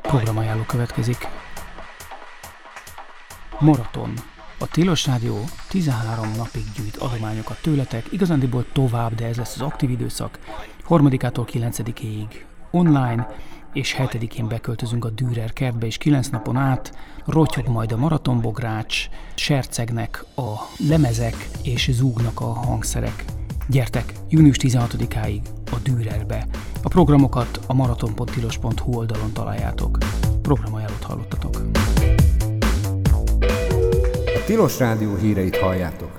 Programajánló következik. Maraton. A Tilos Rádió 13 napig gyűjt adományokat tőletek, igazándiból tovább, de ez lesz az aktív időszak. 3-ától 9-éig online, és 7-én beköltözünk a Dürer kertbe, és 9 napon át rotyog majd a maratonbogrács, sercegnek a lemezek, és zúgnak a hangszerek. Gyertek, június 16-áig a Dürerbe. A programokat a maraton.tilos.hu oldalon találjátok. Programajánlót hallottatok. A Tilos Rádió híreit halljátok.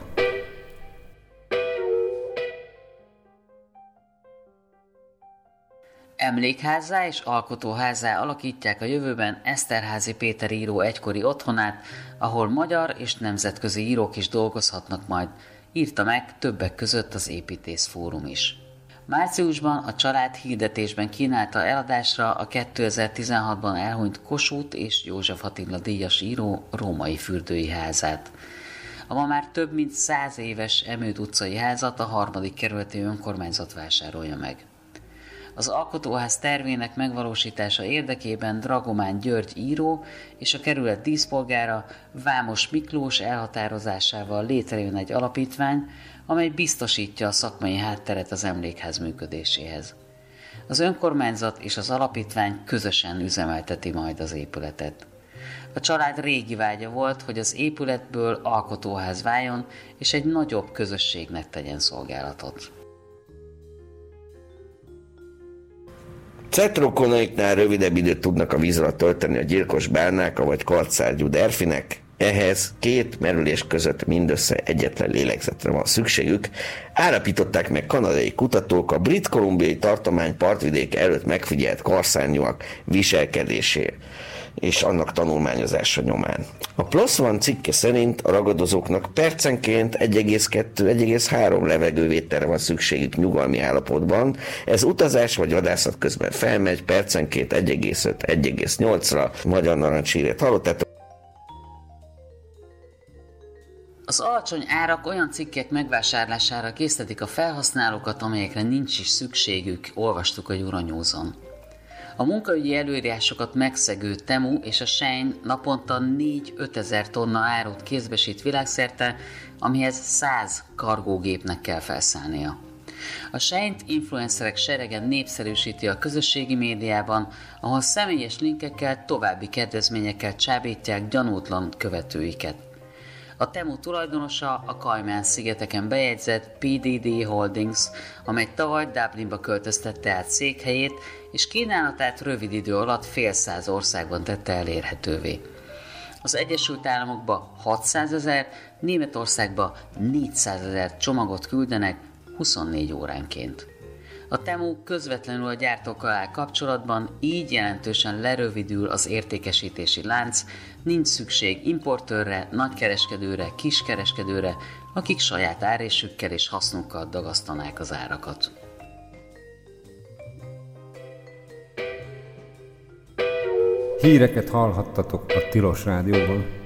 Emlékházzá és alkotóházzá alakítják a jövőben Eszterházy Péter író egykori otthonát, ahol magyar és nemzetközi írók is dolgozhatnak majd, írta meg többek között az Építészfórum is. Márciusban a család hirdetésben kínálta eladásra a 2016-ban elhunyt Kossuth és József Attila díjas író római fürdői házát. A ma már több mint 100 éves Emőd utcai házat a 3. kerületi önkormányzat vásárolja meg. Az alkotóház tervének megvalósítása érdekében Dragomán György író és a kerület díszpolgára Vámos Miklós elhatározásával létrejön egy alapítvány, amely biztosítja a szakmai hátteret az emlékház működéséhez. Az önkormányzat és az alapítvány közösen üzemelteti majd az épületet. A család régi vágya volt, hogy az épületből alkotóház váljon és egy nagyobb közösségnek tegyen szolgálatot. Cetrokonaiknál rövidebb időt tudnak a víz alatt tölteni a gyilkos bálnáka vagy kartszárgyú derfinek, ehhez 2 merülés között mindössze egyetlen lélegzetre van szükségük, állapították meg kanadai kutatók a brit-kolumbiai tartomány partvidéke előtt megfigyelt karszárnyúak viselkedését és annak tanulmányozása nyomán. A PLOS ONE cikke szerint a ragadozóknak percenként 1,2-1,3 levegővételre van szükségük nyugalmi állapotban, ez utazás vagy vadászat közben felmegy, percenként 1,5-1,8-ra, magyar narancshírét hallottátok. Az alacsony árak olyan cikkek megvásárlására késztetik a felhasználókat, amelyekre nincs is szükségük, olvastuk a Euronews-on. A munkaügyi előírásokat megszegő Temu és a Shein naponta 4-5 ezer tonna árut kézbesít világszerte, amihez 100 kargógépnek kell felszállnia. A Sheint influencerek serege népszerűsíti a közösségi médiában, ahol személyes linkekkel, további kedvezményekkel csábítják gyanútlan követőiket. A Temu tulajdonosa a Kajmán-szigeteken bejegyzett PDD Holdings, amely tavaly Dublinba költöztette át székhelyét, és kínálatát rövid idő alatt fél száz országban tette elérhetővé. Az Egyesült Államokba 600 000, Németországba 400 000 csomagot küldenek 24 óránként. A Temu közvetlenül a gyártókkal áll kapcsolatban, így jelentősen lerövidül az értékesítési lánc, nincs szükség importőrre, nagykereskedőre, kiskereskedőre, akik saját árésükkel és hasznukkal dagasztanák az árakat. Híreket hallhattatok a Tilos Rádióban.